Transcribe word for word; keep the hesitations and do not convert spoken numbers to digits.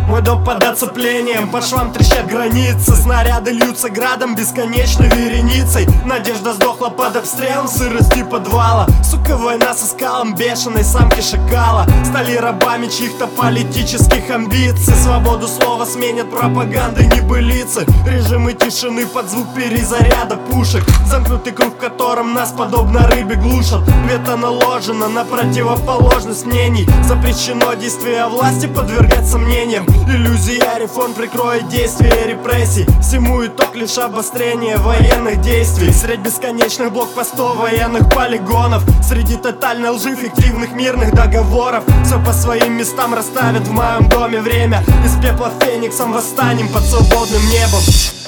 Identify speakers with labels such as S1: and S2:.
S1: Мой дом под оцеплением, по швам трещат границы. Снаряды льются градом бесконечной вереницей. Надежда сдохла под обстрелом сырости подвала. Сука, война со скалом бешеной самки шакала. Стали рабами чьих-то политических амбиций. Свободу слова сменят пропаганды небылицы. Режимы тишины под звук перезаряда пушек. Замкнутый круг, в котором нас подобно рыбе глушат. Вето наложено на противоположность мнений. Запрещено действие власти подвергать сомнениям. Иллюзия реформ прикроет действия репрессий. Всему итог лишь обострение военных действий. Средь бесконечных блокпостов, военных полигонов, среди тотальной лжи, фиктивных мирных договоров. Все по своим местам расставит в моем доме время. Из пепла фениксом восстанем под свободным небом.